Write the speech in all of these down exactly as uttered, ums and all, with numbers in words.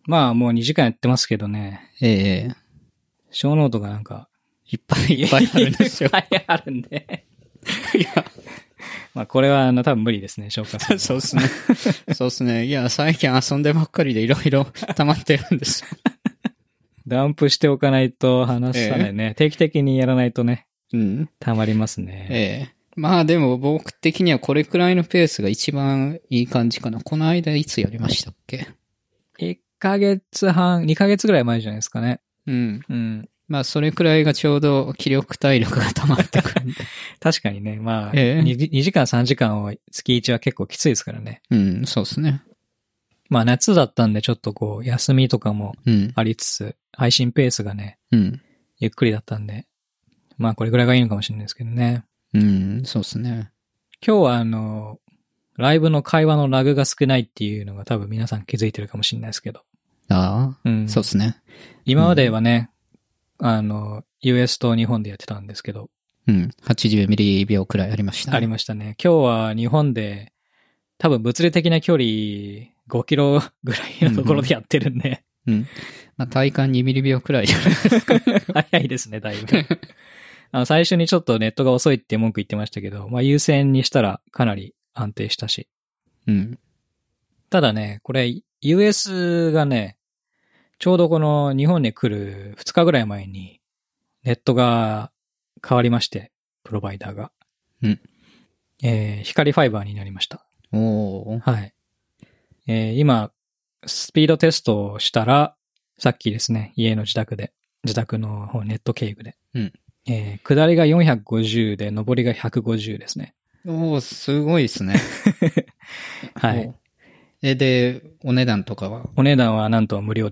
まあもうにじかんやってますけどね。 ええ。 小ノートがなんか、 いっぱいいっぱいあるんですよ。 いっぱいあるんで。 いや。 まあこれはあの多分無理ですね、消化する。 そうですね。そうですね。いや、最近遊んでばっかりでいろいろ溜まってるんですよ。 ダンプしておかないと話さないね。ええ、定期的にやらないとね。 うん。 溜まりますね。 ええ。まあでも僕的にはこれくらいのペースが一番いい感じかな。この間いつやりましたっけ？ いっかげつはん、にかげつぐらい前じゃないですかね。 うん。 うん。 まあそれくらいがちょうど気力体力が溜まってくるんで。 確かにね。まあ、 ええ、 にじかんさんじかんを月いちは結構きついですからね。 うん、そうですね。 まあ夏だったんでちょっとこう休みとかもありつつ、うん、配信ペースがね、 うん、 ゆっくりだったんで、まあこれぐらいがいいのかもしれないですけどね。 うん、そうですね。 今日はあの、ライブの会話のラグが少ないっていうのが多分皆さん気づいてるかもしれないですけど。 ああ、 うん、 そうですね。 今まではね、うん、あの、ユーエス と日本でやってたんですけど。 うん、はちじゅうミリびょうくらいありましたね。 ありましたね。今日は日本で多分物理的な距離ごキロぐらいのところでやってるんで。 うん、うん。まあ体感にミリびょうくらいじゃないですか。 早いですね、だいぶ。あの最初にちょっとネットが遅いって文句言ってましたけど、まあ優先にしたらかなり安定したし。 うん。 ただね、これ ユーエス がね、ちょうどこの日本に来るふつかぐらい前にネットが変わりまして、プロバイダーが。 うん。 えー、光ファイバーになりました。 おー。 はい。えー、今、スピードテストをしたら、さっきですね、家の自宅で、自宅の方ネット経由で。 うん。 えー、下りがよんひゃくごじゅうで、上りがひゃくごじゅうですね。 おー、すごいですね。 はい。 え、で、お値段とかは？ お値段はなんと無料です。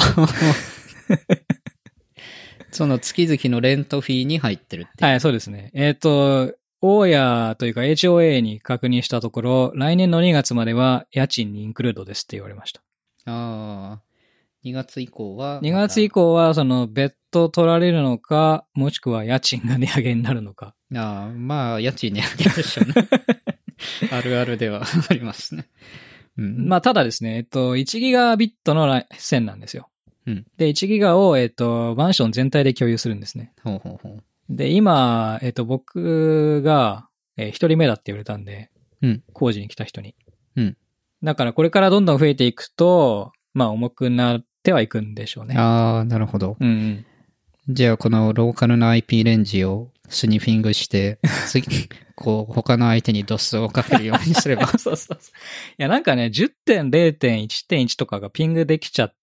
その月々のレントフィーに入ってるって。 はい、そうですね。えっと、大家というか エイチオーエー に確認したところ、来年のにがつまでは家賃にインクルードですって言われました。 ああ、にがつ以降は、ま、 にがつ以降はその別途取られるのか、もしくは家賃が値上げになるのか。 ああ、まあ家賃値上げでしょうね。あるあるではありますね。うん、 まあただですね、えっと、いちギガビットの線なんですよ。 うん、 で、いちギガを、えっと、マンション全体で共有するんですね。 ほうほうほう。 で、今、えっと、僕が、えー、一人目だって言われたんで、 うん。 工事に来た人に。 うん。 だからこれからどんどん増えていくと、まあ重くなってはいくんでしょうね。 ああ、なるほど。 うん、うん。 じゃあこのローカルの アイピー レンジをスニフィングして、次、こう、他の相手にドスをかけるようにすれば。 そうそうそう。いや、なんかね、じゅってんれいてんいちてんいち とかがピングできちゃって、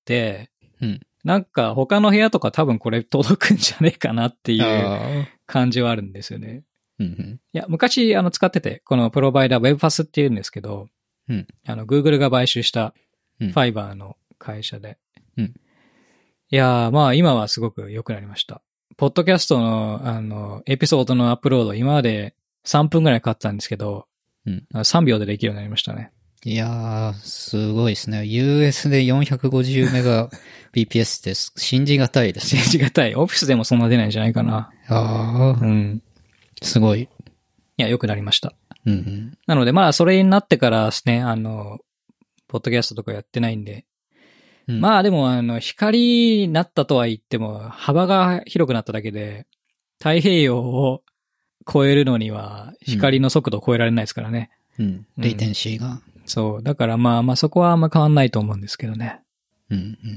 うん。 なんか他の部屋とか多分これ届くんじゃねえかなっていう感じはあるんですよね。 うんうん、 いや、昔あの使ってて、このプロバイダー WebPass っていうんですけど、 うん、 あの Google が買収したファイバーの会社で。 うん、 いやー、まあ今はすごく良くなりました。ポッドキャストのあのエピソードのアップロード、今までさんぷんぐらいかかったんですけど、 うん、 さんびょうでできるようになりましたね。 いやー、すごいですね。ユーエス でよんひゃくごじゅうメガビーピーエス です。信じがたいですね。 信じがたい。オフィスでもそんな出ないんじゃないかな。 ああ。 うん。 すごい。 いや、良くなりました。 うんうん、 なので、まあ、それになってからですね、あの、ポッドキャストとかやってないんで。うん、まあ、でも、あの、光になったとは言っても、幅が広くなっただけで、太平洋を超えるのには、光の速度を超えられないですからね。 うん。レイテンシーが。うんそう。だからまあまあそこはあんま変わんないと思うんですけどね。 うんうん。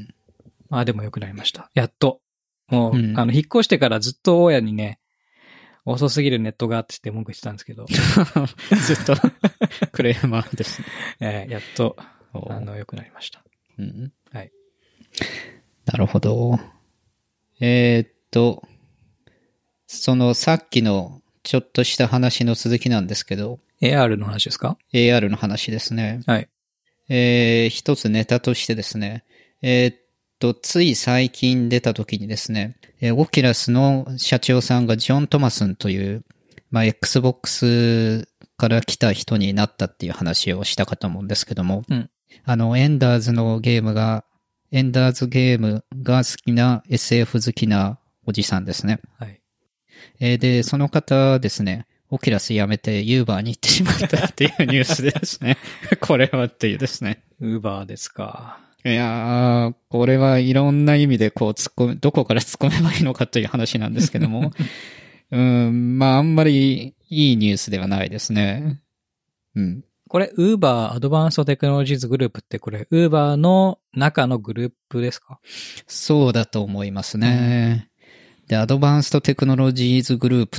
まあでも良くなりました。やっと。もう、うん、あの、引っ越してからずっと大家にね、遅すぎるネットがあってって文句言ってたんですけど。 ずっとクレーマーですね。 えー、やっと、あの、良くなりました。 うん。 はい。 なるほど。えー、っと、そのさっきのちょっとした話の続きなんですけど、 エーアール の話ですか？ エーアール の話ですね。 はい。 えー、一つネタとしてですね、えー、っと、つい最近出た時にですね、えー、オキュラスの社長さんがジョン・トマスンという、まあ、Xbox から来た人になったっていう話をしたかと思うんですけども、 うん、 あの、エンダーズのゲームが、エンダーズゲームが好きな エスエフ 好きなおじさんですね。 はい。 えー、で、その方ですね、オキュラス辞めてユーバーに行ってしまったっていうニュースですね。これはっていうですね。 ウーバーですか。 いやー、これはいろんな意味でこう突っ込む、どこから突っ込めばいいのかという話なんですけども。うん、まああんまりいいニュースではないですね。うん。 これ、Uber Advanced Technologies Group ってこれ、Uber の中のグループですか？ そうだと思いますね。うん、で、アドバンストテクノロジーズグループって、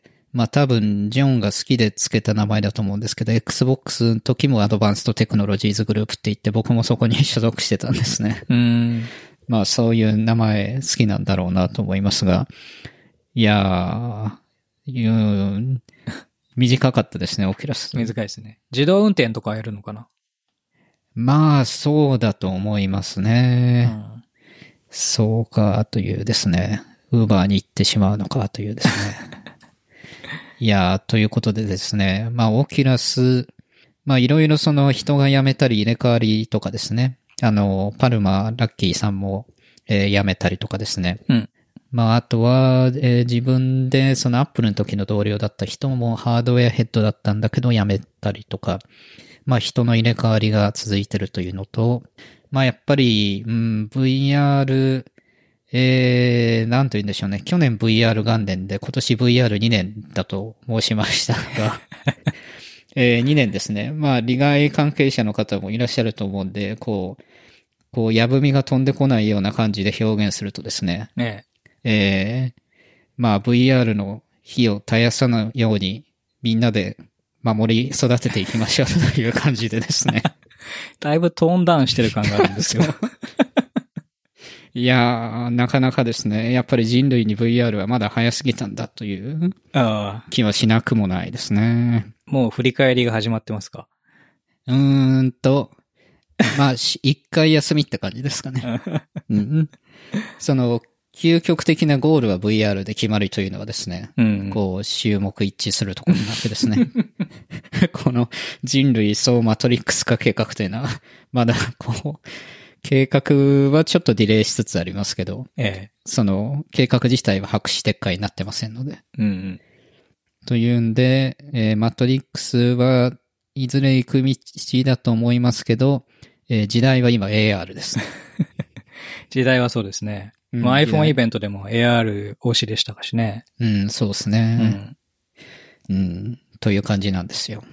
まあ多分、ジョンが好きで付けた名前だと思うんですけど、Xbox の時もアドバンストテクノロジーズグループって言って、僕もそこに所属してたんですね。 うん。 まあそういう名前好きなんだろうなと思いますが、いやー、うん、短かったですね、オキュラス。 短いですね。自動運転とかやるのかな？ まあそうだと思いますね。 うん、 そうかというですね。ウーバーに行ってしまうのかというですね。いやー、ということでですね。まあ、オキュラス、まあ、いろいろその人が辞めたり入れ替わりとかですね。あの、パルマ、ラッキーさんも、えー、辞めたりとかですね。 うん。 まあ、あとは、えー、自分でそのアップルの時の同僚だった人もハードウェアヘッドだったんだけど辞めたりとか、まあ、人の入れ替わりが続いてるというのと、まあ、やっぱり、うん、ブイアール、えー、なんと言うんでしょうね。去年 ブイアール 元年で今年 ブイアールに 年だと申しましたが、えー、にねんですね。まあ、利害関係者の方もいらっしゃると思うんで、こう、こう、やぶみが飛んでこないような感じで表現するとですね。 ねえ。えー、まあ、ブイアール の火を絶やさないように、みんなで守り育てていきましょうという感じでですね。 だいぶトーンダウンしてる感があるんですけど。 いやー、なかなかですね。やっぱり人類に ブイアール はまだ早すぎたんだという気はしなくもないですね。 もう振り返りが始まってますか？ うーんと、まあ、一回休みって感じですかね。うん、その、究極的なゴールは ブイアール で決まるというのはですね、うん、こう、終目一致するところなわけですね。この人類総マトリックス化計画というのは、まだこう、計画はちょっとディレイしつつありますけど、ええ、その計画自体は白紙撤回になってませんので。うんうん、というんで、えー、マトリックスはいずれ行く道だと思いますけど、えー、時代は今 エーアール ですね。 時代はそうですね。うん、まあ、iPhone イベントでも エーアール 推しでしたかしね。 うん、そうですね。うん、うん。という感じなんですよ。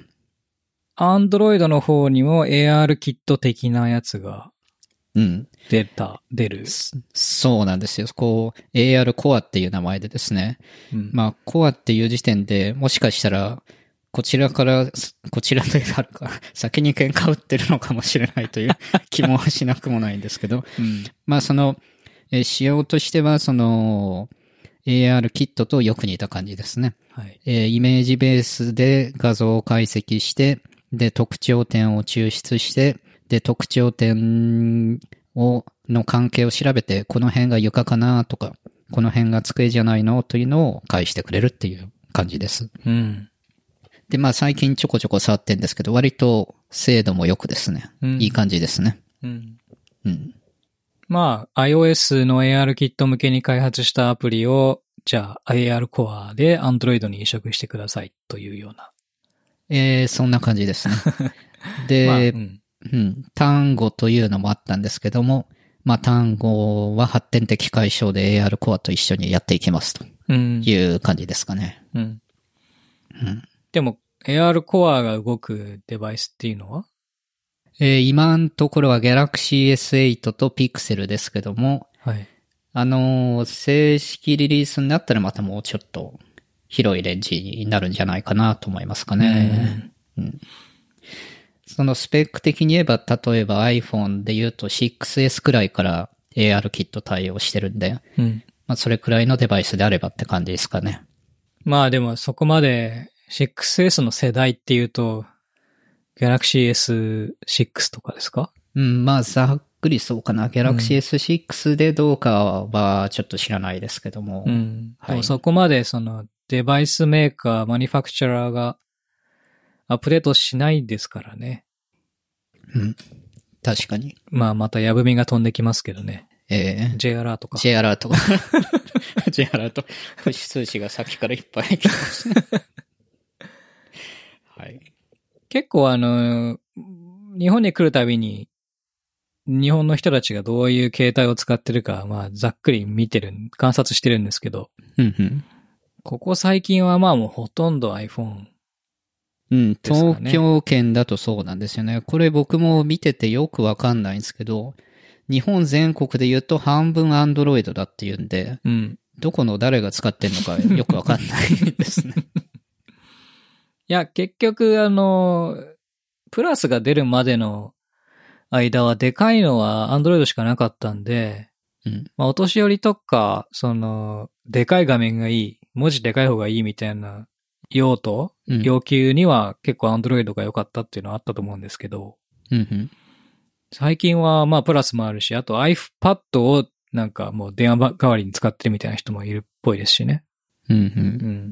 Android の方にも エーアール キット的なやつが、うん。出た、出る。 そうなんですよ。こう、エーアール コアっていう名前でですね。うん、まあ、コアっていう時点でもしかしたら、こちらから、こちらであるか、先に喧嘩売ってるのかもしれないという気もしなくもないんですけど、うん、まあその、えー、仕様としては、その、エーアール キットとよく似た感じですね。はい、えー、イメージベースで画像を解析して、で、特徴点を抽出して、で、特徴点を、の関係を調べて、この辺が床かなとか、この辺が机じゃないのというのを返してくれるっていう感じです。うん。で、まあ最近ちょこちょこ触ってんですけど、割と精度も良くですね。うん、いい感じですね。うん。 うん。まあ、iOS の エーアール キット向けに開発したアプリを、じゃあ エーアール コアで Android に移植してくださいというような。 えー、そんな感じですね。で、まあ、うんうん。単語というのもあったんですけども、まあ単語は発展的解消で エーアール コアと一緒にやっていきますという感じですかね。うん。 うん、でも エーアール コアが動くデバイスっていうのは、 えー、今のところは Galaxy エスエイト と Pixel ですけども、はい。あのー、正式リリースになったらまたもうちょっと広いレンジになるんじゃないかなと思いますかね。うん、うんそのスペック的に言えば、例えば iPhone で言うと シックスエス くらいから エーアール キット対応してるんで、うん、まあそれくらいのデバイスであればって感じですかね。 まあでもそこまで シックスエス の世代っていうと、Galaxy エスシックス とかですか？ うん、まあざっくりそうかな。Galaxy エスシックス でどうかはちょっと知らないですけども。うん。 はい、でもそこまでそのデバイスメーカー、マニファクチャラーがアップデートしないですからね。 うん。確かに。 まあまたやぶみが飛んできますけどね。 ええー。 J アラートか。 J アラート。J アラート。プッシュ通知がさっきからいっぱい来てますね。はい。 結構あの、日本に来るたびに、 日本の人たちがどういう携帯を使ってるか、まあ、ざっくり見てる、観察してるんですけど、 うんうん。 ここ最近はまあもうほとんど iPhone。 うん、東京圏だとそうなんですよね。これ僕も見ててよくわかんないんですけど、日本全国で言うと半分 Android だっていうんで、 うん、 どこの誰が使ってんのかよくわかんないですね。 いや、結局あの、プラスが出るまでの間はでかいのは Android しかなかったんで、 うん、 まあ、お年寄りとか、その、でかい画面がいい、文字でかい方がいいみたいな用途、うん、要求には結構 Android が良かったっていうのはあったと思うんですけど、 うんうん、 最近はまあプラスもあるし、あと iPad をなんかもう電話代わりに使ってるみたいな人もいるっぽいですしね。 うんうん。 うん、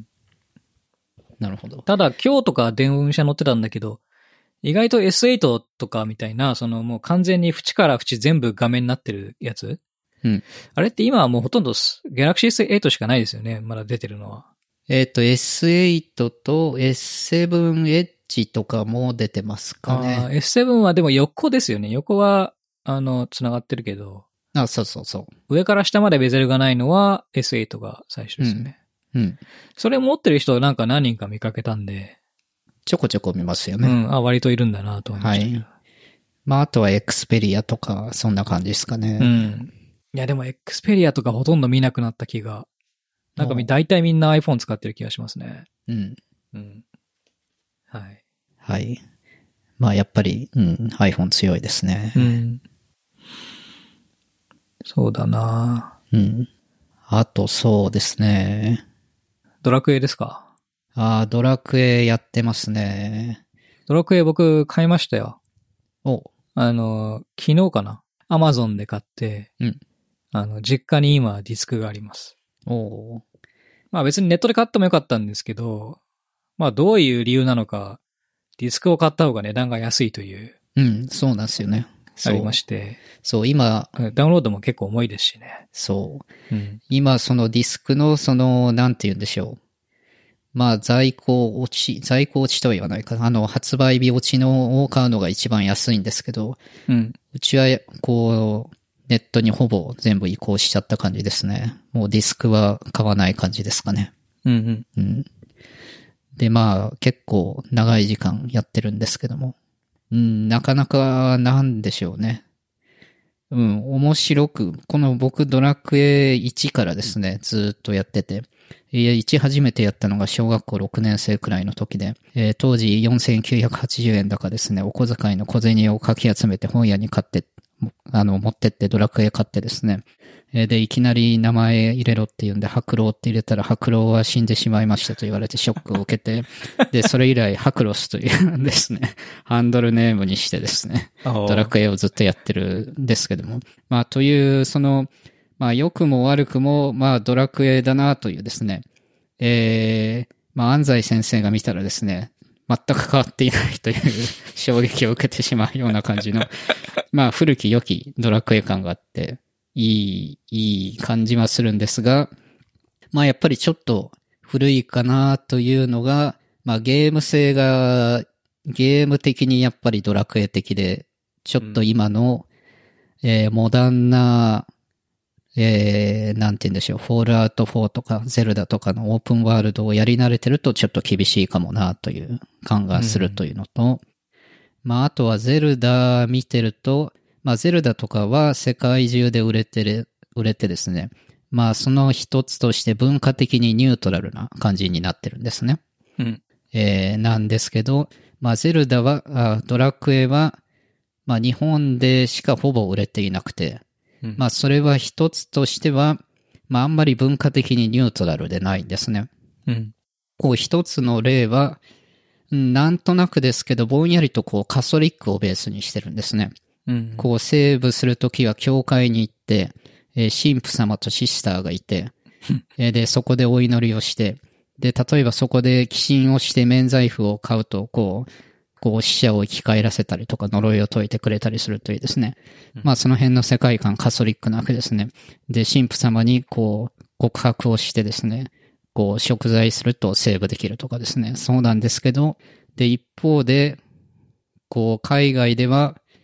なるほど。 ただ今日とか電車乗ってたんだけど、意外と エスエイト とかみたいな、そのもう完全に縁から縁全部画面になってるやつ、 うん、 あれって今はもうほとんど Galaxy エスエイトしかないですよね。まだ出てるのは。 えっと エスエイト と エスセブン Edge とかも出てますかね。 あ エスセブン はでも横ですよね。横は、あの、繋がってるけど。 あ、そうそうそう。 上から下までベゼルがないのは エスエイト が最初ですよね。 うん。うん、 それ持ってる人なんか何人か見かけたんで。 ちょこちょこ見ますよね。 うん。あ、割といるんだなと思いましたけど。はい。 まあ、あとは Xperia とか、そんな感じですかね。 うん。いや、でも Xperia とかほとんど見なくなった気が。なんか大体みんな iPhone 使ってる気がしますね。 うん。 うん。はい。 はい。まあやっぱり、うん、iPhone 強いですね。 うん。そうだな。 うん。あとそうですね。 ドラクエですか？ ああ、ドラクエやってますね。 ドラクエ僕買いましたよ。 おあの、昨日かな。アマゾンで買って、 うん。 あの、実家に今ディスクがあります。 おまあ別にネットで買ってもよかったんですけど、まあどういう理由なのか、ディスクを買った方が値段が安いという。 うん、そうなんですよね。 ありまして。 そう、今。 ダウンロードも結構重いですしね。 そう。 うん、 今そのディスクのその、なんて言うんでしょう。まあ在庫落ち、在庫落ちとは言わないかな。あの、発売日落ちのを買うのが一番安いんですけど、 うん、 うちはこう、ネットにほぼ全部移行しちゃった感じですね。もうディスクは買わない感じですかね。 うんうんうん、で、まあ結構長い時間やってるんですけども。うん、なかなかなんでしょうね。うん、面白く、この僕ドラクエいちからですね、ずっとやってて、いち初めてやったのが小学校ろくねん生くらいの時で、えー、当時よんせんきゅうひゃくはちじゅうえんだかですね、お小遣いの小銭をかき集めて本屋に買って、あの、持ってってドラクエ買ってですね、えー、で、いきなり名前入れろって言うんで、白狼って入れたら白狼は死んでしまいましたと言われてショックを受けて、で、それ以来ハクロスというですね、ハンドルネームにしてですね、ドラクエをずっとやってるんですけども、まあ、という、その、まあ、良くも悪くも、まあ、ドラクエだなというですね、えー、まあ、安西先生が見たらですね、全く変わっていないという衝撃を受けてしまうような感じの、まあ、古き良きドラクエ感があって、いい、いい感じはするんですが、まあ、やっぱりちょっと古いかなというのが、まあ、ゲーム性が、ゲーム的にやっぱりドラクエ的で、ちょっと今の、うん、えー、モダンな、えー、なんて言うんでしょう、フォールアウトフォーとかゼルダとかのオープンワールドをやり慣れてるとちょっと厳しいかもなという感がするというのと、うん、まああとはゼルダ見てると、まあゼルダとかは世界中で売れてる、売れてですね、まあその一つとして文化的にニュートラルな感じになってるんですね。 うん。 えー、なんですけど、まあゼルダは、あドラクエは、まあ日本でしかほぼ売れていなくて、まあそれは一つとしては、まああんまり文化的にニュートラルでないんですね。 うん。 こう一つの例は、なんとなくですけど、ぼんやりとこうカソリックをベースにしてるんですね。 うん、 こうセーブするときは教会に行って、えー、神父様とシスターがいて、えー、で、そこでお祈りをして、で、例えばそこで寄進をして免罪符を買うと、こう、こう死者を生き返らせたりとか呪いを解いてくれたりするというですね。まあその辺の世界観カソリックなわけですね。で、神父様にこう告白をしてですね、こう贖罪するとセーブできるとかですね。そうなんですけど、で、一方で、こう海外では、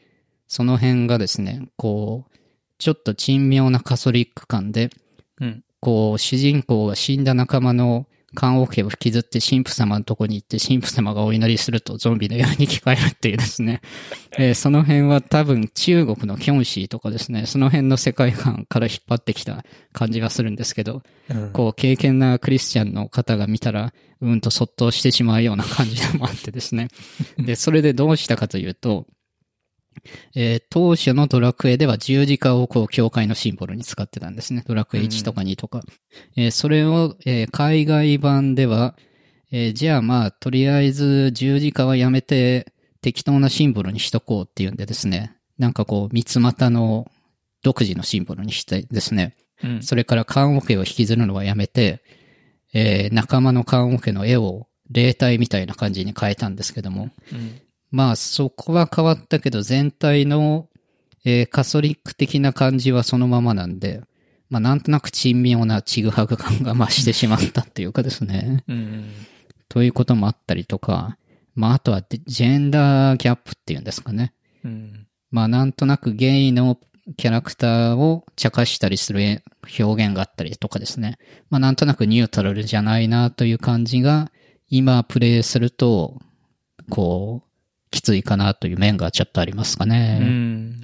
その辺がですね、こう、ちょっと珍妙なカソリック感で、 うん。 こう、主人公が死んだ仲間の棺桶を引きずって神父様のとこに行って、神父様がお祈りするとゾンビのように聞こえるっていうですね。えー、その辺は多分中国のキョンシーとかですね、その辺の世界観から引っ張ってきた感じがするんですけど、うん、こう、経験なクリスチャンの方が見たら、うんとそっとしてしまうような感じでもあってですね。で、それでどうしたかというと、えー、当初のドラクエでは十字架をこう、教会のシンボルに使ってたんですね。ドラクエいちとかにとか。うん、えー、それを、えー、海外版では、えー、じゃあまあ、とりあえず十字架はやめて適当なシンボルにしとこうっていうんでですね。なんかこう、三つ股の独自のシンボルにしてですね。うん、それから棺桶を引きずるのはやめて、えー、仲間の棺桶の絵を霊体みたいな感じに変えたんですけども。うんまあそこは変わったけど全体の、えー、カソリック的な感じはそのままなんで、まあなんとなく珍妙なちぐはぐ感が増してしまったっていうかですね。うん、ということもあったりとか、まああとはジェンダーギャップっていうんですかね。うん、まあなんとなくゲイのキャラクターを茶化したりする表現があったりとかですね。まあなんとなくニュートラルじゃないなという感じが今プレイすると、こう、きついかなという面がちょっとありますかね。うん。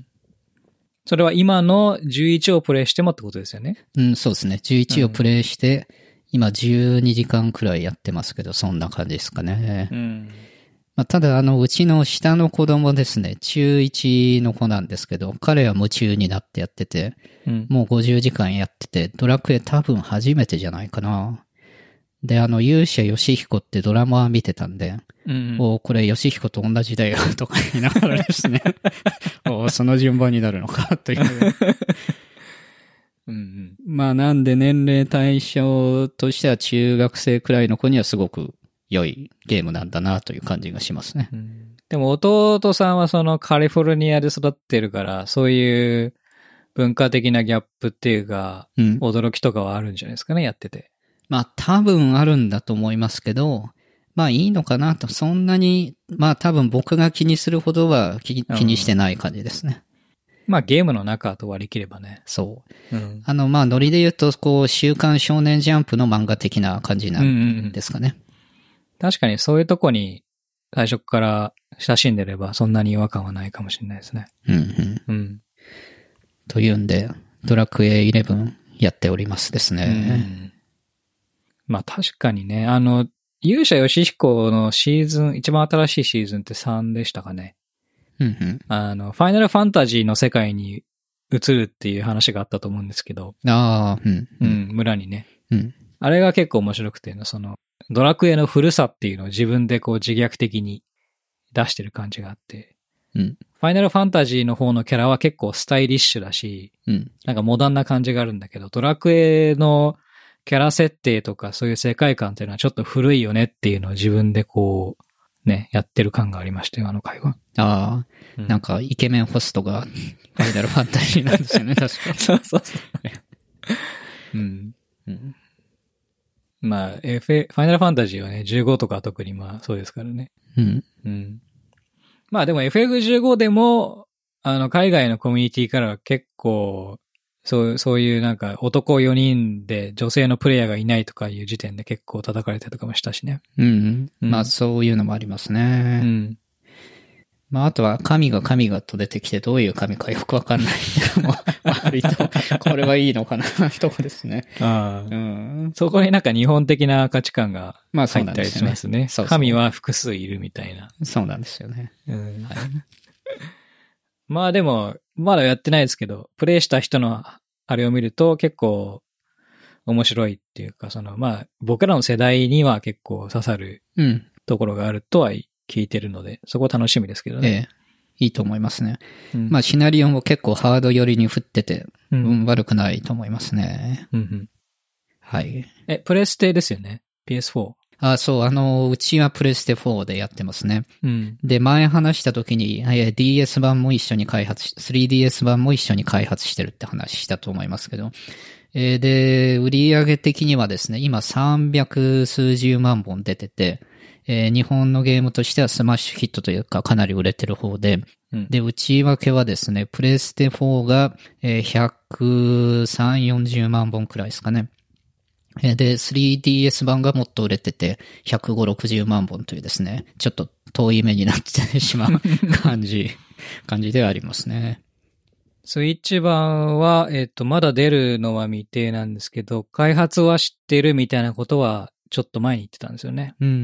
それは今のじゅういちをプレイしてもってことですよね。 うん、そうですね。じゅういちをプレイして、うん、今じゅうにじかんくらいやってますけど、そんな感じですかね。うん。まあ、ただ、あの、うちの下の子供ですね、中いちの子なんですけど、彼は夢中になってやってて、うん、もうごじゅうじかんやってて、ドラクエ多分初めてじゃないかな。で、あの、勇者ヨシヒコってドラマ見てたんで、うん、おこれヨシヒコと同じだよとか言いながらですね、おその順番になるのかという。うんうん、まあなんで年齢対象としては中学生くらいの子にはすごく良いゲームなんだなという感じがしますね。うん、 でも弟さんはそのカリフォルニアで育ってるから、そういう文化的なギャップっていうか、うん、驚きとかはあるんじゃないですかね、やってて。 まあ多分あるんだと思いますけど、まあいいのかなと、そんなに、まあ多分僕が気にするほどは 気, 気にしてない感じですね。 まあゲームの中と割り切ればね。 そう。うん、あのまあノリで言うと、こう、週刊少年ジャンプの漫画的な感じなんですかね。うんうんうん、 確かにそういうとこに最初から親しんでればそんなに違和感はないかもしれないですね。うんうん。うん、 というんで、ドラクエイレブンやっておりますですね。うんまあ確かにね、あの、勇者ヨシヒコのシーズン、一番新しいシーズンってさんでしたかね。うんうん。あの、ファイナルファンタジーの世界に移るっていう話があったと思うんですけど。 ああ、うん、 うん。うん、村にね。うん。あれが結構面白くて、その、ドラクエの古さっていうのを自分でこう自虐的に出してる感じがあって。うん。ファイナルファンタジーの方のキャラは結構スタイリッシュだし、うん。なんかモダンな感じがあるんだけど、ドラクエのキャラ設定とかそういう世界観っていうのはちょっと古いよねっていうのを自分でこう、ね、やってる感がありましたよ、あの回は。 ああ、うん、なんかイケメンホストがファイナルファンタジーなんですよね、確かに。 そうそうそう。うん。うん、まあ、F、ファイナルファンタジーはね、じゅうごとか特にまあそうですからね。うん。うん。まあでも エフエフじゅうご でも、あの、海外のコミュニティからは結構、そう、そういうなんか男よにんで女性のプレイヤーがいないとかいう時点で結構叩かれたりとかもしたしね。 うん。うん、まあそういうのもありますね。うん。まああとは神が神がと出てきてどういう神かよくわかんないのもあると、これはいいのかなとかですね。ああ。 うん。そこになんか日本的な価値観が入ったりしますね。まあそうなんですね。そうそう。神は複数いるみたいな。 そうなんですよね。うん。はい、 まあでも、まだやってないですけど、プレイした人のあれを見ると結構面白いっていうか、そのまあ僕らの世代には結構刺さるところがあるとは聞いてるので、そこ楽しみですけどね。 ええ。いいと思いますね。うん、まあシナリオも結構ハード寄りに振ってて、うん、悪くないと思いますね。うんうん、はい。 え、プレステですよね ?ピーエスフォー。 あ、そう、あの、うちはプレステフォーでやってますね。うん、で、前話した時に、ディーエス 版も一緒に開発し、スリーディーエス 版も一緒に開発してるって話したと思いますけど。えー、で、売上的にはですね、今さんびゃくすうじゅうまんぼん出てて、 えー日本のゲームとしてはスマッシュヒットというかかなり売れてる方で、 うん、 で、内訳はですね、プレステフォーが、えー、ひゃくさんじゅう、よんじゅうまんぼんくらいですかね。えーで、スリーディーエス 版がもっと売れてて、ひゃくごじゅう、ろくじゅうまんぼんというですね、ちょっと遠い目になってしまう感じ、感じではありますね。 スイッチ版は、えっと、まだ出るのは未定なんですけど、開発は知ってるみたいなことは、ちょっと前に言ってたんですよね。 うん、うん、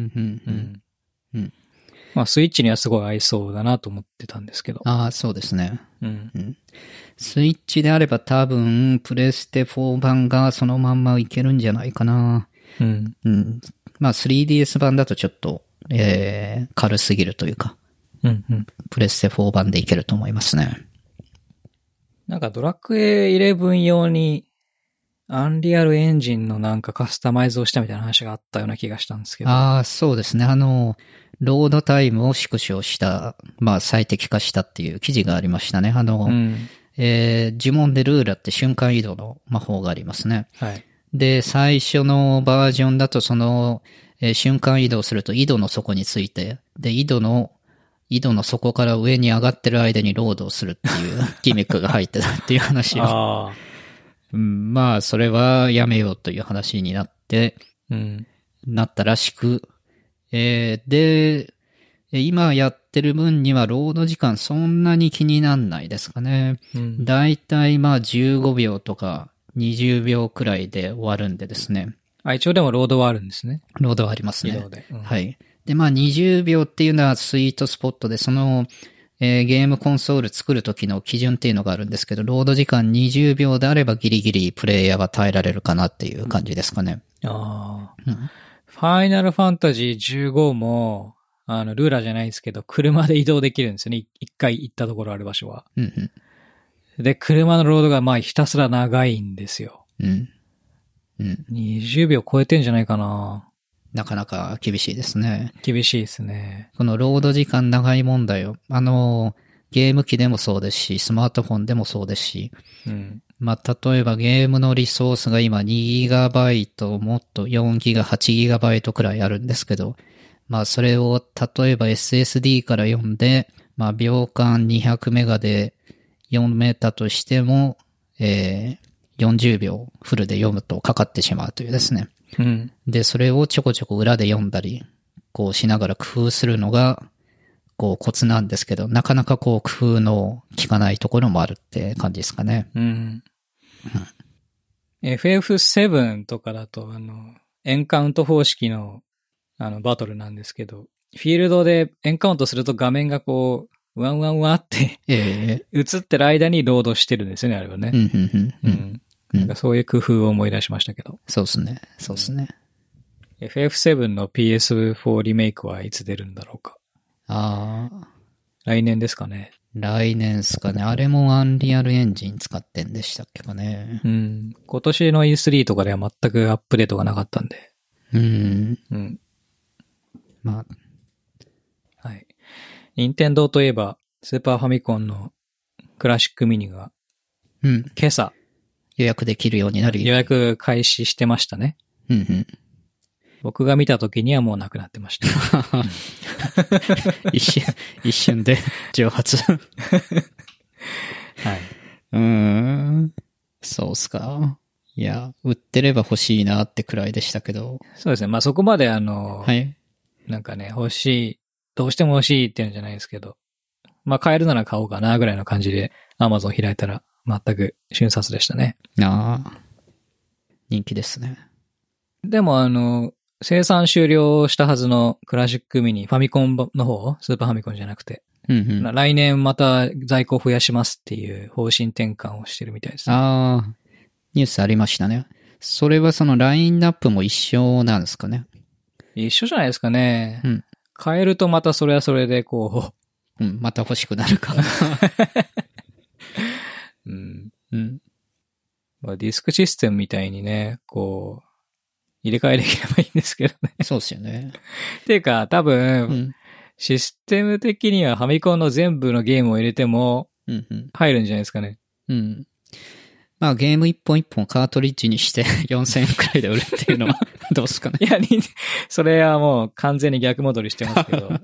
ううんん。 うんまあ、スイッチにはすごい合いそうだなと思ってたんですけど。 ああ、そうですね。 うんう。んスイッチであれば多分、プレステフォー版がそのまんまいけるんじゃないかな。 うん。 うん。まあ スリーディーエス 版だとちょっと、えー、軽すぎるというか、 うん。うん。 プレステフォー版でいけると思いますね。 なんかドラクエイレブン用に、アンリアルエンジンのなんかカスタマイズをしたみたいな話があったような気がしたんですけど。 ああ、そうですね。あの、ロードタイムを縮小した、まあ最適化したっていう記事がありましたね。あの、 うん。 えー、呪文でルーラって瞬間移動の魔法がありますね。 はい。 で、最初のバージョンだとその、えー瞬間移動すると井戸の底について、で、井戸の、井戸の底から上に上がってる間にロードをするっていうギミックが入ってたっていう話を。 ああ。 うんまあ、それはやめようという話になって、 うん。 なったらしく、えーで、え今やってる分にはロード時間そんなに気になんないですかね。 うん。 だいたいまあじゅうごびょうとかにじゅうびょうくらいで終わるんでですね。 あ、一応でもロードはあるんですね。 ロードはありますね。 移動で。うん、 はい。で、まあにじゅうびょうっていうのはスイートスポットで、その、えーゲームコンソール作る時の基準っていうのがあるんですけど、ロード時間にじゅうびょうであればギリギリプレイヤーは耐えられるかなっていう感じですかね。 ああ。 うんファイナルファンタジーじゅうごも、あの、ルーラーじゃないですけど、車で移動できるんですよね。一回行ったところある場所は。 うんで、車のロードがまあひたすら長いんですよ。 うん。うん。うん。 にじゅうびょう超えてんじゃないかな。 なかなか厳しいですね。 厳しいですね。 このロード時間長い問題を、あの、ゲーム機でもそうですし、スマートフォンでもそうですし、 うん。 まあ、例えばゲームのリソースが今にギガバイト、もっとよんギガ、はちギガバイトくらいあるんですけど、まあ、それを例えば エスエスディー から読んで、まあ、秒間にひゃくメガで読めたとしても、えー、よんじゅうびょうフルで読むとかかってしまうというですね。 うん。 で、それをちょこちょこ裏で読んだり、こうしながら工夫するのが、こうコツなんですけど、なかなかこう工夫の効かないところもあるって感じですかね。 うん。エフエフセブン とかだと、あの、エンカウント方式の、あの、バトルなんですけど、フィールドでエンカウントすると画面がこう、ワンワンワンってええ映ってる間にロードしてるんですよね、あれはね。 うん、うん、うん、 ううん。 ん。なんかそういう工夫を思い出しましたけど。 そうですね。そうですね。 エフエフセブン の ピーエスフォー リメイクはいつ出るんだろうか。 ああ、 来年ですかね。 来年っすかね。あれもアンリアルエンジン使ってんでしたっけかね。 うん。今年の イースリー とかでは全くアップデートがなかったんで。 うん。 うん。 まあ、 はい。任天堂といえば、スーパーファミコンのクラシックミニがうん。 今朝予約できるようになり。 予約開始してましたね。 うんうん。 僕が見た時にはもうなくなってました。 一瞬、一瞬で蒸発。 はい。 うーん。そうっすか。いや、売ってれば欲しいなってくらいでしたけど。 そうですね。まあそこまであの、 はい。 なんかね、欲しい、どうしても欲しいっていうんじゃないですけど、まあ買えるなら買おうかなぐらいの感じで Amazon 開いたら全く瞬殺でしたね。 ああ。人気ですね。 でもあの、生産終了したはずのクラシックミニ、ファミコンの方、スーパーファミコンじゃなくて、 うんうん。あ来年また在庫を増やしますっていう方針転換をしてるみたいです、ね。 あ、ニュースありましたね。それはそのラインナップも一緒なんですかね。 一緒じゃないですかね。 うん。 変えるとまたそれはそれでこうん、また欲しくなるか。 う、うんうん。 まあ、ディスクシステムみたいにね、こう、入れ替えできればいいんですけどね。 そうですよね。 っていうか、多分、 うん。 システム的にはファミコンの全部のゲームを入れてもうんうん。 入るんじゃないですかね。 うん。 まあゲーム一本一本カートリッジにしてよんせんえんくらいで売るっていうのはどうですかね。 いや、それはもう完全に逆戻りしてますけど。はい。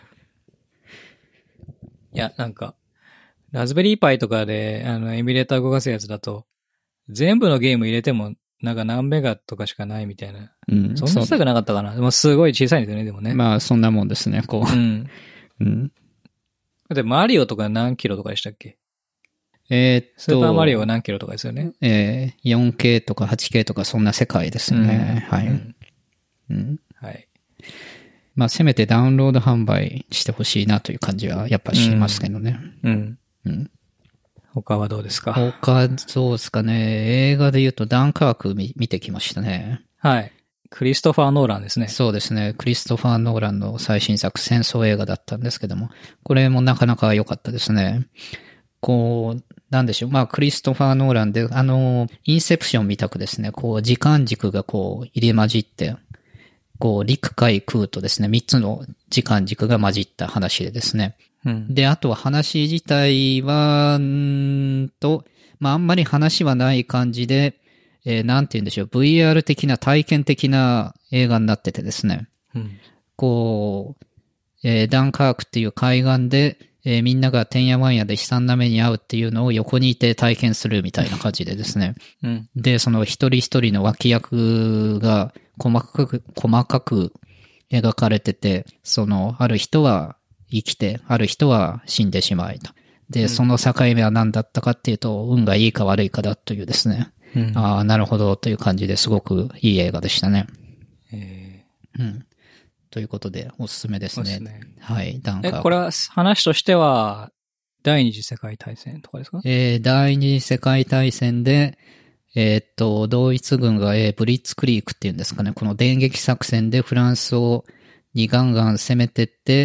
いや、なんか、ラズベリーパイとかで、あの、エミュレーター動かすやつだと、全部のゲーム入れても、なんか何メガとかしかないみたいな。うん。そんな小さくなかったかな。でもすごい小さいんですよね、でもね。 まあ、そんなもんですね、こう。うん。うん。 で、マリオとか何キロとかでしたっけ？ えー、っと。 スーパーマリオは何キロとかですよね。 えー、よんケー とか はちケー とかそんな世界ですよね。うん、はい、うん。うん。はい。まあ、せめてダウンロード販売してほしいなという感じはやっぱしますけどね。うん。うん。うん、 他はどうですか？ 他、そうですかね。映画で言うとダンカーク 見, 見てきましたね。 はい。クリストファー・ノーランですね。 そうですね。クリストファー・ノーランの最新作、戦争映画だったんですけども、これもなかなか良かったですね。こう、なんでしょう。まあ、クリストファー・ノーランで、あの、インセプションみたくですね、こう、時間軸がこう、入れ混じって、こう、陸海空とですね、三つの時間軸が混じった話でですね。うん、で、あとは話自体は、んと、まあ、あんまり話はない感じで、えー、なんて言うんでしょう、ブイアール 的な体験的な映画になっててですね。うん、こう、えー、ダンカークっていう海岸で、えー、みんながてんやわんやで悲惨な目に遭うっていうのを横にいて体験するみたいな感じでですね。うん、で、その一人一人の脇役が細かく、細かく描かれてて、その、ある人は生きて、ある人は死んでしまいと。で、うん、その境目は何だったかっていうと、運がいいか悪いかだというですね。うん、ああ、なるほどという感じですごくいい映画でしたね。えー、うん。ということで、おすすめですね。ねはい、ダンカーク。 え、これは話としては、第二次世界大戦とかですか？ えー、第二次世界大戦で、えー、っと、ドイツ軍が、えー、ブリッツクリークっていうんですかね、この電撃作戦でフランスをにガンガン攻めてって、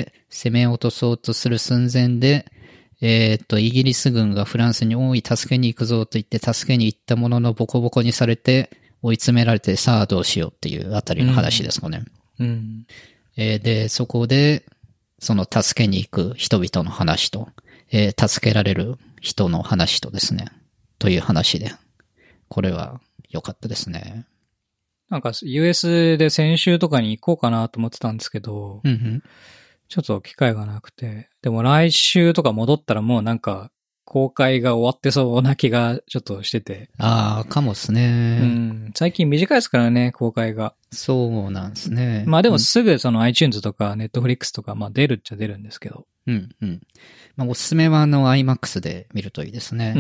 攻め落とそうとする寸前で、えー、っと、イギリス軍がフランスにおい助けに行くぞと言って助けに行ったもののボコボコにされて追い詰められてさあどうしようっていうあたりの話ですかね。うん。うんえー、で、そこで、その助けに行く人々の話と、えー、助けられる人の話とですね、という話で、これは良かったですね。 なんか ユーエス で先週とかに行こうかなと思ってたんですけど、うんうん、ちょっと機会がなくて、でも来週とか戻ったらもうなんか公開が終わってそうな気がちょっとしてて。 ああ、かもっすね。 うん。最近短いですからね、公開が。 そうなんですね。 まあでもすぐその iTunes とか Netflix とかまあ出るっちゃ出るんですけど。 うんうん。まあおすすめはあの IMAX で見るといいですね。うん。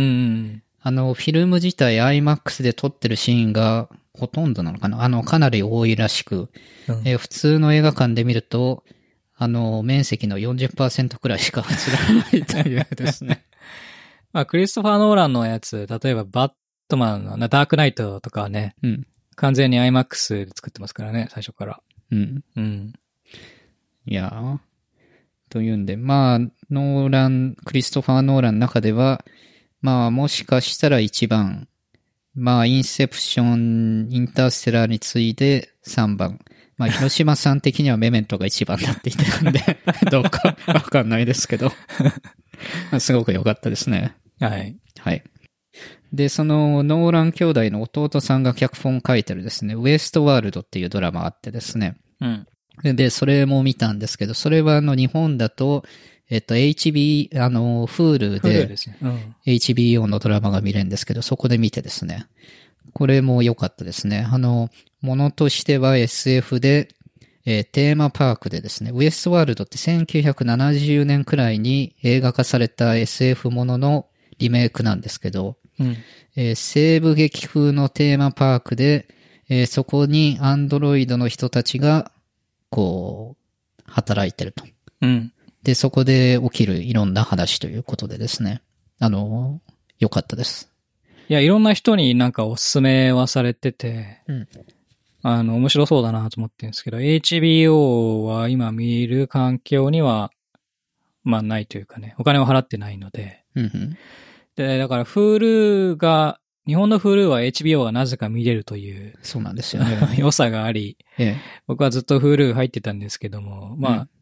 あのフィルム自体 IMAX で撮ってるシーンがほとんどなのかなあのかなり多いらしく、うんえー、普通の映画館で見るとあの面積の よんじゅっパーセント くらいしか映らないというですね。 まあクリストファー・ノーランのやつ、例えばバットマンのダークナイトとかはね、うん、完全に IMAX で作ってますからね、最初から。うん。うん。 いやー。というんで、まあ、ノーラン、クリストファー・ノーランの中では、まあ、もしかしたら一番、まあ、インセプション、インターステラーに次いでさんばん。まあ、広島さん的にはメメントが一番だって言ってたんで、どうかわかんないですけど。すごく良かったですね。はい。はい。で、その、ノーラン兄弟の弟さんが脚本書いてるですね、ウエストワールドっていうドラマあってですね。うん。で、それも見たんですけど、それはあの、日本だと、えっと、エイチビー、あの、Hulu で、ですねうん、エイチビーオー のドラマが見れるんですけど、そこで見てですね。これも良かったですね。あの、ものとしては エスエフ で、えー、テーマパークでですね、ウエストワールドってせんきゅうひゃくななじゅうねんくらいに映画化された エスエフ もののリメイクなんですけど、うんえー、西部劇風のテーマパークで、えー、そこにアンドロイドの人たちが、こう、働いてると。うん。で、そこで起きるいろんな話ということでですね。あの、良かったです。 いや、いろんな人になんかおすすめはされてて、うん、あの、面白そうだなと思ってるんですけど、エイチビーオー は今見る環境には、まあないというかね、お金を払ってないので。うんうん、で、だから Hulu が、日本の Hulu は エイチビーオー がなぜか見れるという。 そうなんですよね。 良さがあり、ええ、僕はずっと Hulu 入ってたんですけども、まあ、うん、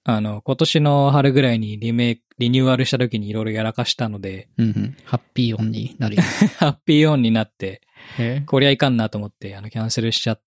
あの、今年の春ぐらいにリメイク、リニューアルした時にいろいろやらかしたので、 うんうん。ハッピーオンになり。 ハッピーオンになって、 えこりゃいかんなと思って、あの、キャンセルしちゃって、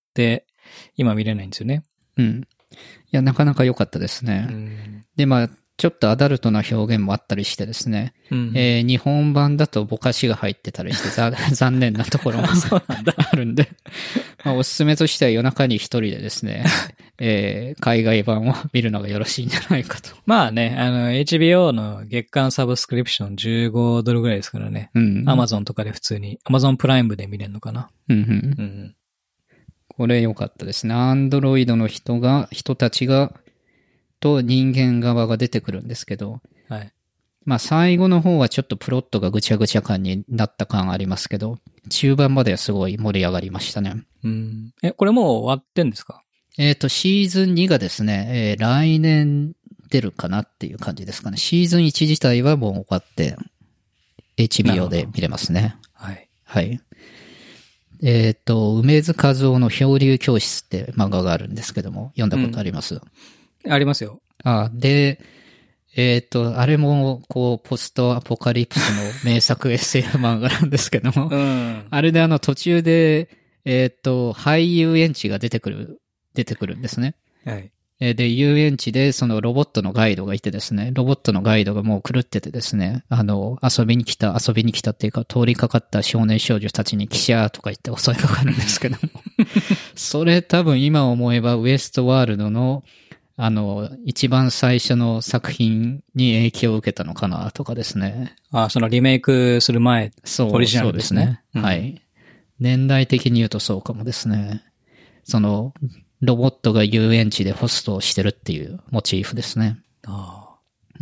今見れないんですよね。 うん。いや、なかなか良かったですね。うん、で、まあ、ちょっとアダルトな表現もあったりしてですね。うんえー、日本版だとぼかしが入ってたりして残念なところがあるんで、まあ、おすすめとしては夜中に一人でですね、えー、海外版を見るのがよろしいんじゃないかと。 まあね、あの、エイチビーオー の月間サブスクリプションじゅうごドルぐらいですからね。うん。Amazon とかで普通に、Amazon プライムで見れるのかな。うんうん。うん、 これ良かったですね。アンドロイドの人が、人たちが、と人間側が出てくるんですけど、はい。まあ最後の方はちょっとプロットがぐちゃぐちゃ感になった感ありますけど、中盤まではすごい盛り上がりましたね。 うん。え、これもう終わってんですか？ えっと、シーズンにがですね、えー、来年出るかなっていう感じですかね。シーズンいち自体はもう終わって、エイチビーオー で見れますね。はい。はい。えっと、梅津和夫の漂流教室って漫画があるんですけども、読んだことあります？うんありますよ。 あ、で、えっと、あれも、こう、ポストアポカリプスの名作エッセイ漫画なんですけども、うん、あれであの途中で、えっと、廃遊園地が出てくる、出てくるんですね。はい。で、遊園地でそのロボットのガイドがいてですね、ロボットのガイドがもう狂っててですね、あの、遊びに来た、遊びに来たっていうか、通りかかった少年少女たちにキシャーとか言って襲いかかるんですけども、それ多分今思えばウエストワールドのあの、一番最初の作品に影響を受けたのかなとかですね。 ああ、そのリメイクする前、そう、オリジナルですね。そうですね。 うん、はい。年代的に言うとそうかもですね。その、ロボットが遊園地でホストをしてるっていうモチーフですね。ああ。うん。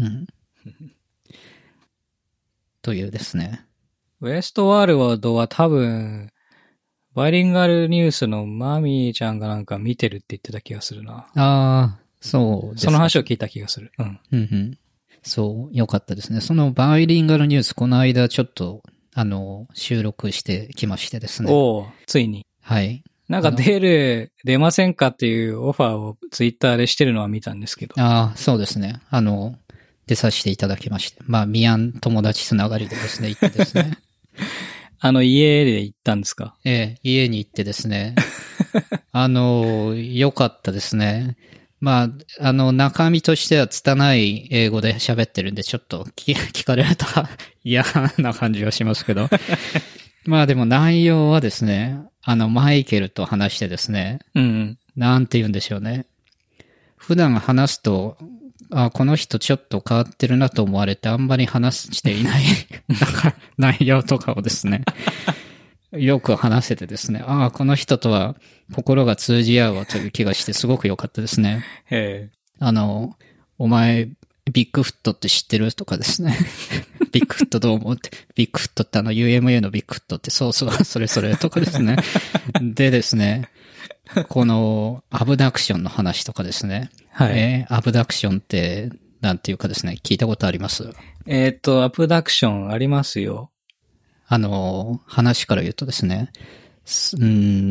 というですね。 ウエストワールドは多分、バイリンガルニュースのマミーちゃんがなんか見てるって言ってた気がするな。 ああ。そうです、ね。 その話を聞いた気がする。うん。 うんうん。そう、よかったですね。そのバイリンガルニュース、この間ちょっと、あの、収録してきましてですね。 おー、ついに。 はい。 なんか出る、出ませんかっていうオファーをツイッターでしてるのは見たんですけど。 ああ、そうですね。あの、出させていただきまして。まあ、ミヤン友達つながりでですね、行ってですね。 あの、家で行ったんですか？ ええ、家に行ってですね。あの、良かったですね。まあ、あの、中身としては拙い英語で喋ってるんで、ちょっと聞, 聞かれると嫌な感じがしますけど。まあでも内容はですね、あの、マイケルと話してですね、うんうん、なんて言うんでしょうね。普段話すと、あ、この人ちょっと変わってるなと思われて、あんまり話していない内容とかをですね、よく話せてですね、ああ、この人とは心が通じ合うわという気がしてすごく良かったですね。へえ。あの、お前、ビッグフットって知ってるとかですね。ビッグフットどう思って、ビッグフットってあの ユーエムエー のビッグフットってそうそう、それそれとかですね。でですね、このアブダクションの話とかですね。はい。えー、アブダクションってなんていうかですね、聞いたことあります？ えっと、アブダクションありますよ。 あの、話から言うとですね、うん、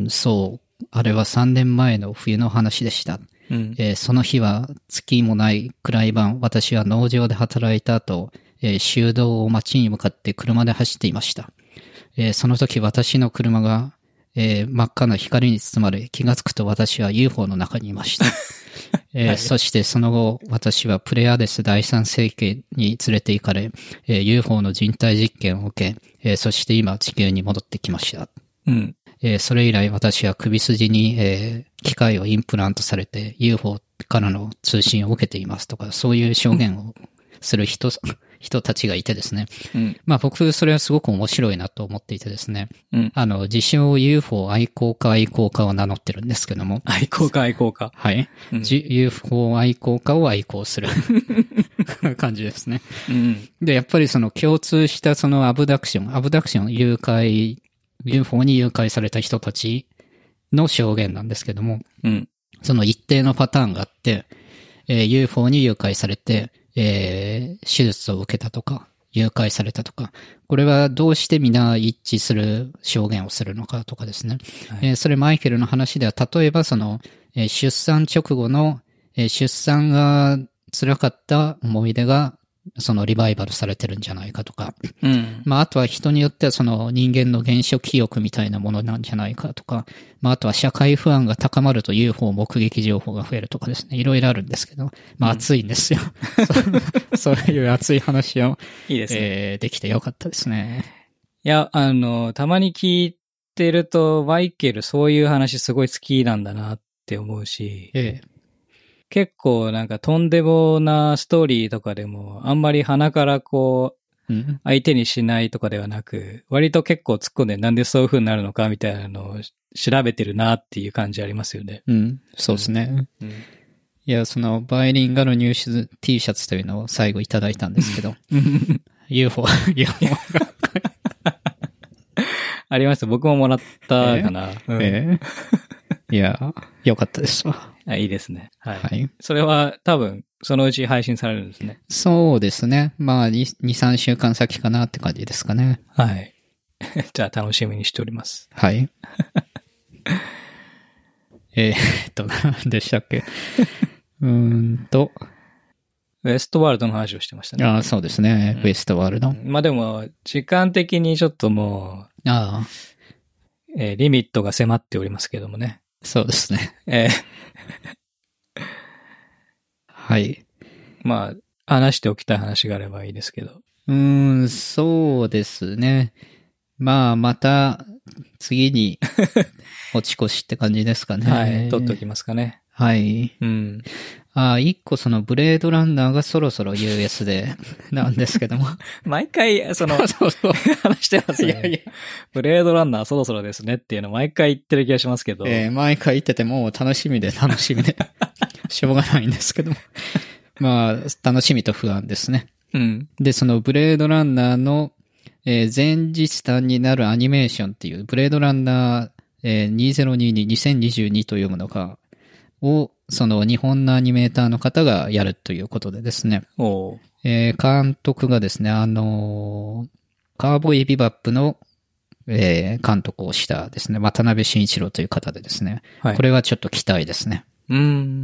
そう、あれはさんねんまえの冬の話でした。うんえー、その日は月もない暗い晩、私は農場で働いた後、えー、修道を街に向かって車で走っていました。えー、その時私の車が、えー、真っ赤な光に包まれ、気がつくと私は ユーフォー の中にいました。えーはい、そしてその後、私はプレアデス第三星系に連れて行かれ、えー、ユーフォー の人体実験を受け、えー、そして今地球に戻ってきました。うんえー、それ以来私は首筋に、えー、機械をインプラントされて ユーフォー からの通信を受けていますとか、そういう証言をする人、人たちがいてですね。うん、まあ僕それはすごく面白いなと思っていてですね。うん、あの、自称 ユーフォー 愛好家愛好家を名乗ってるんですけども。 愛好家愛好家。 はい。うん、ユーフォー 愛好家を愛好する感じですね。うん、で、やっぱりその共通したそのアブダクション、アブダクション、誘拐、ユーフォー に誘拐された人たちの証言なんですけども、うん、その一定のパターンがあって、えー、ユーフォー に誘拐されて、えー、手術を受けたとか、誘拐されたとか、これはどうして皆一致する証言をするのかとかですね。はいえー、それマイケルの話では、例えばその、えー、出産直後の、えー、出産が辛かった思い出が、そのリバイバルされてるんじゃないかとか。 うん。 まあ、あとは人によってはその人間の原初記憶みたいなものなんじゃないかとか。まあ、あとは社会不安が高まると ユーフォー 目撃情報が増えるとかですね。いろいろあるんですけど。まあ、熱いんですよ。うん、そ, そういう熱い話を。 いいですね。 えー、できてよかったですね。 いや、あの、たまに聞いてると、マイケルそういう話すごい好きなんだなって思うし。 ええ。 結構なんかとんでもなストーリーとかでもあんまり鼻からこう相手にしないとかではなく、割と結構突っ込んでなんでそういう風になるのかみたいなのを調べてるなっていう感じありますよね。 うん、そうですね。うん、いや、そのバイリンガルニュース T シャツというのを最後いただいたんですけど、ユーフォー、ユーフォー がありました。僕ももらったかな。 えーうんえー、いや、よかったですわ。 いいですね。はい。 はい。 それは多分、そのうち配信されるんですね。 そうですね。まあ、に、さんしゅうかん先かなって感じですかね。 はい。じゃあ楽しみにしております。 はい。えーっと、何でしたっけうーんと。 ウエストワールドの話をしてましたね。 ああ、そうですね。うん、ウエストワールド。 まあでも、時間的にちょっともう、 ああ。 えー、リミットが迫っておりますけどもね。 そうですね。 えー、はい。 まあ、話しておきたい話があればいいですけど。 うーん、そうですね。まあ、また、次に、落ち越しって感じですかね。 はい、取っておきますかね。 はい。 うん。 ああ、一個そのブレードランナーがそろそろ ユーエス で、なんですけども。 毎回、その、 そうそう話してますね。いやいや。ブレードランナーそろそろですねっていうの毎回言ってる気がしますけど。 えー、毎回言ってても楽しみで楽しみで、しょうがないんですけども。まあ、楽しみと不安ですね。 うん。 で、そのブレードランナーの、えー、前日談になるアニメーションっていう、ブレードランナー、えー、にせんにじゅうに、にせんにじゅうにと読むのか、を、その日本のアニメーターの方がやるということでですね。 おえー、監督がですね、あのー、カーボーイビバップの、えー、監督をしたですね、渡辺慎一郎という方でですね。はい、これはちょっと期待ですね。 うん。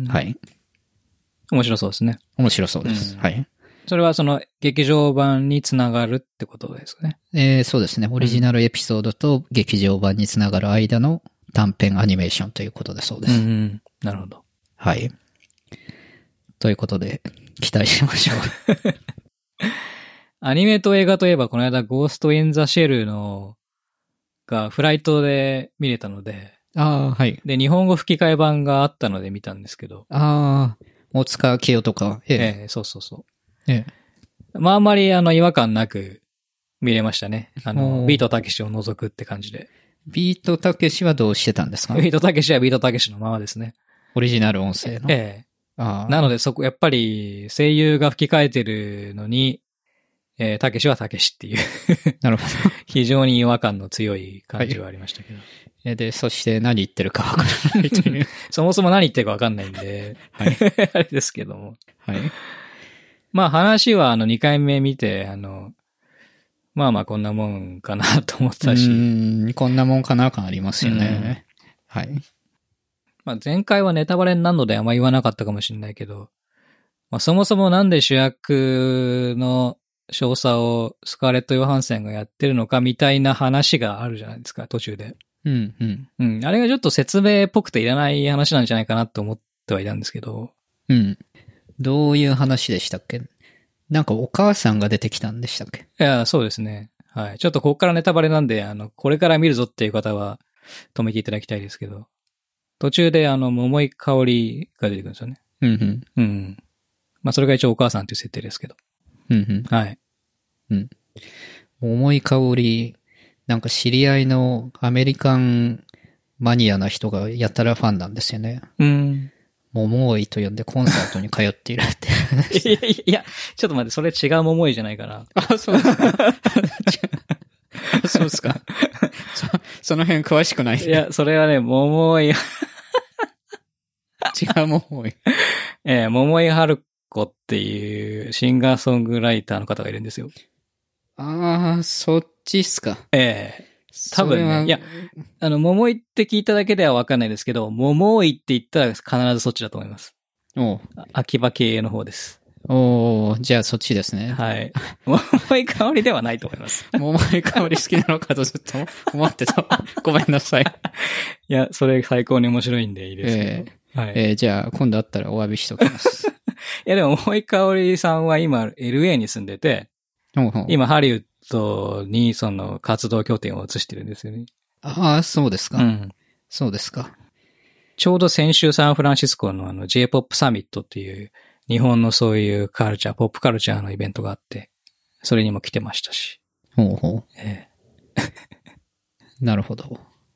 はい。 面白そうですね。 面白そうです。はい。 それはその劇場版につながるってことですかね。 えー、そうですね。オリジナルエピソードと劇場版につながる間の短編アニメーションということでそうです。 うんうん、なるほど。 はい。ということで、期待しましょう。 アニメと映画といえば、この間、ゴースト・イン・ザ・シェルの、がフライトで見れたので。 ああ、はい。 で、日本語吹き替え版があったので見たんですけど。 ああ、大塚清とか。 ええ、ええ、そうそうそう。 ええ。 まあ、あんまり、あの、違和感なく見れましたね。あの、ビートたけしを除くって感じで。 ビートたけしはどうしてたんですか？ ビートたけしはビートたけしのままですね。 オリジナル音声の。 ええ。あなので、そこ、やっぱり、声優が吹き替えてるのに、えー、たけしはたけしっていう。 なるほど。 非常に違和感の強い感じはありましたけど。 はい、で、そして何言ってるかわからないという。 そもそも何言ってるかわかんないんで、はい、あれですけども。 はい。 まあ話はあのにかいめ見て、あの、まあまあこんなもんかなと思ったし。 うーん、こんなもんかな感ありますよね。はい。 まあ前回はネタバレになるのであんま言わなかったかもしれないけど、まあそもそもなんで主役の少佐をスカーレット・ヨハンセンがやってるのかみたいな話があるじゃないですか、途中で。 うんうん。 うん。あれがちょっと説明っぽくていらない話なんじゃないかなと思ってはいたんですけど。 うん。どういう話でしたっけ？なんかお母さんが出てきたんでしたっけ？ いや、そうですね。はい。ちょっとここからネタバレなんで、あの、これから見るぞっていう方は止めていただきたいですけど。途中であの、桃井かおりが出てくるんですよね。 うんうん。 うん。まあそれが一応お母さんという設定ですけど。 うんうん。 はい。 うん。桃井かおり、なんか知り合いのアメリカンマニアな人がやたらファンなんですよね。 うん。 桃井と呼んでコンサートに通っているって。 いやいや、いや、ちょっと待って、それ違う桃井じゃないかな。 あ、そうですか。そうですか。そ、その辺詳しくない。 いや、それはね、桃井。違う桃井。 えー、桃井春子っていうシンガーソングライターの方がいるんですよ。 ああ、そっちっすか。 ええー。多分ね。いや、あの、桃井って聞いただけではわかんないですけど、桃井って言ったら必ずそっちだと思います。 おう。 秋葉系の方です。 おー、じゃあそっちですね。 はい。桃井香りではないと思います。 桃井香り好きなのかとずっと思ってた。ごめんなさい。 いや、それ最高に面白いんでいいですけど。 えーはい、 えー、じゃあ今度会ったらお詫びしておきます。 いやでも桃井香りさんは今 エルエー に住んでて、 ほうほう今ハリウッドにその活動拠点を移してるんですよね。 ああ、そうですか。 うん。 そうですか。 ちょうど先週サンフランシスコのあの J-ポップ サミットっていう日本のそういうカルチャー、ポップカルチャーのイベントがあって、それにも来てましたし。 ほうほう。 ええ、なるほど。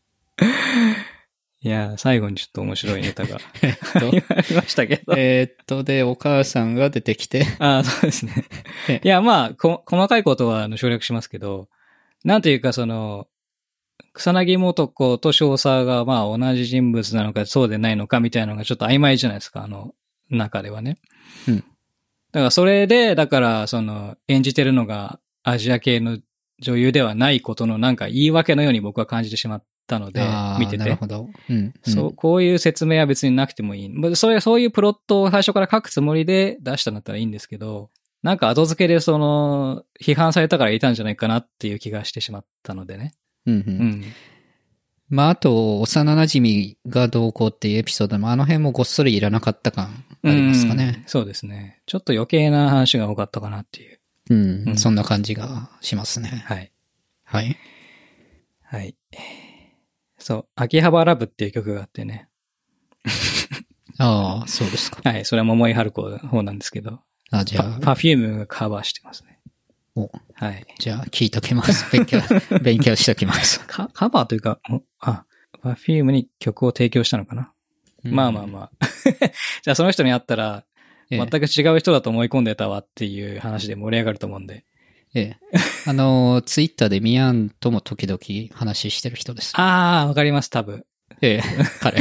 いや、最後にちょっと面白いネタがありましたけど。 えー、っと、で、お母さんが出てきて。 ああ、そうですね。いや、まあ、こ、細かいことはあの省略しますけど、なんというかその、草薙素子と少佐がまあ同じ人物なのかそうでないのかみたいなのがちょっと曖昧じゃないですか、あの中ではね。 うん。 だからそれで、だからその演じてるのがアジア系の女優ではないことのなんか言い訳のように僕は感じてしまったので、見てて。 なるほど。うん、うん。 そう、こういう説明は別になくてもいい。それ、そういうプロットを最初から書くつもりで出したんだったらいいんですけど、なんか後付けでその批判されたからいたんじゃないかなっていう気がしてしまったのでね。 うんうん。うん、まあ、あと、幼馴染がどうこうっていうエピソードも、あの辺もごっそりいらなかった感ありますかね。 そうですね。ちょっと余計な話が多かったかなっていう。 うん、うん、そんな感じがしますね。 はい。 はい。 はい。そう、秋葉原ラブっていう曲があってね。 ああ、そうですか。 はい、それは桃井春子の方なんですけど。 あ、じゃあ。 パフュームがカバーしてますね。 お、 はい。 じゃあ、聞いときます。勉強、勉強しときます。 カ、カバーというか、あ、パフュームに曲を提供したのかな。うん、まあまあまあ。じゃあその人に会ったら、全く違う人だと思い込んでたわっていう話で盛り上がると思うんで。 ええ。あの、ツイッターでミヤンとも時々話してる人です。 ああ、わかります、多分。 ええ、彼。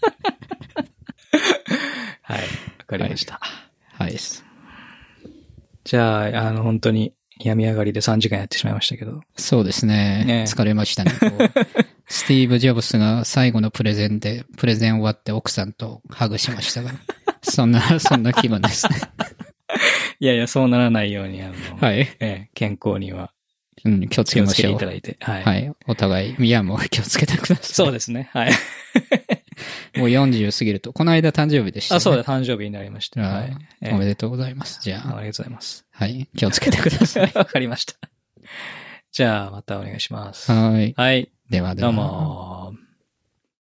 はい、わかりました。 はい。はい、 じゃあ、あの、本当に病み上がりでさんじかんやってしまいましたけど。 そうですね。ね、疲れましたね。スティーブ・ジョブスが最後のプレゼンで、プレゼン終わって奥さんとハグしましたが、そんな、そんな気分ですね。 いやいや、そうならないように、あの、 はい。 ええ、健康には。 うん、気をつけましょう。 気をつけていただいて。はい。 はい。お互い、ミヤも気をつけてください。 そうですね。はい。 もうよんじゅう過ぎると、この間誕生日でしたね。 あ、そうだ、誕生日になりました。はい。 ええ、おめでとうございます。じゃあ。 ありがとうございます。 はい。気をつけてください。 わかりました。じゃあ、またお願いします。 はい。 はい。 ではでは。 どうも。